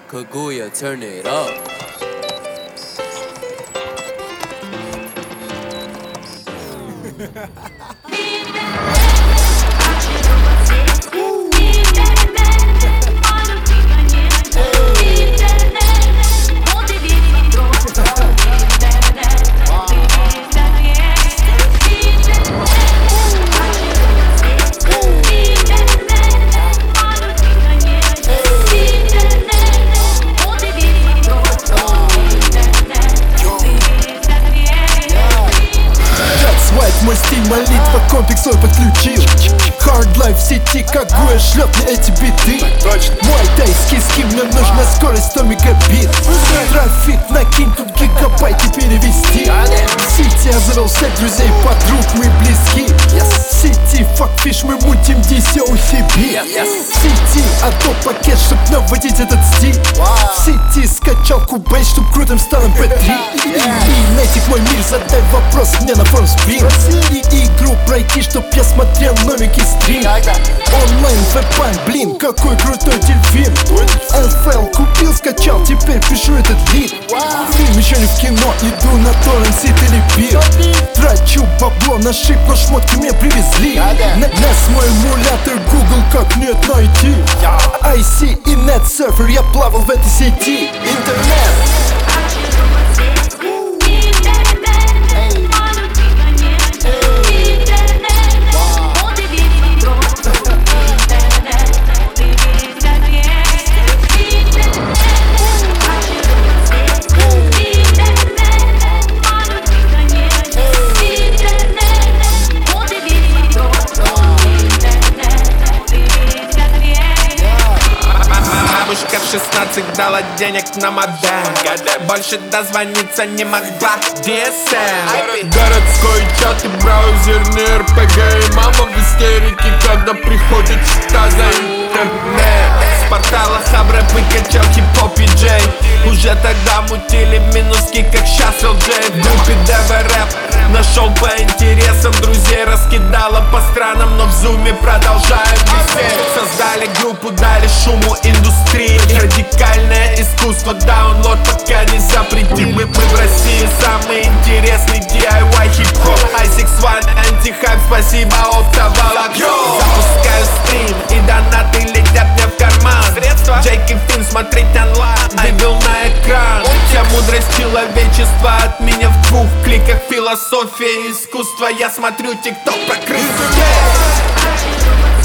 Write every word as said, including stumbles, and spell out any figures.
Kaguya, turn it up. Мой стиль молитва, комплекс свой подключил. Hard life в сети, Kaguya шлет мне эти биты. Мой тайский скин, мне нужна скорость сто мегабит. Трафик накинь, тут гигабайты перевести. В сети я завел всех друзей, подруг, мы близки. В сети факфиш, мы мутим ди си о си би. В сети адоп пакет, чтоб наводить этот стиль. В сети скачал кубейс, чтоб крутым стал эм пэ три. И найтик мой мир, задай вопрос мне на форум спринг. И игру пройти, чтоб я смотрел новенький стрим. Онлайн веб-пан, блин, какой крутой дельфин. эн эф эл купил, скачал, теперь пишу этот бит. Фильм еще не в кино, иду на торрент, сит или пир. Трачу бабло на шип, но шмотки мне привезли. На, нас мой эмулятор Google, как нет найти. ай си и NetSurfer, я плавал в этой сети. Интернет. В шестнадцать дала денег на модем. Больше дозвониться не могла. ди эс эм городской чат и браузерный эр пэ гэ. И мама в истерике, когда приходит счета за интернет. С портала Хабра выкачал хип-хоп и джей. Уже тогда мутили минуски, как щас эл джей. В группе дэ вэ рэп нашел по интересам друзей. Раскидала по странам, но в зуме продолжаем висеть. Создали группу, дали шуму индустрии. Радикальное искусство, даунлод пока не запретим. Мы, мы в России самый интересный ди ай вай хип-хоп. ай сикс ван, антихайп, спасибо, оптоволокно. Запускаю стрим и донаты летят мне в карман. Средства Джейк и Финн смотреть онлайн, вывел на экран. Вся мудрость человечества от меня в двух кликах. Философия и искусство, я смотрю тикток про крысу.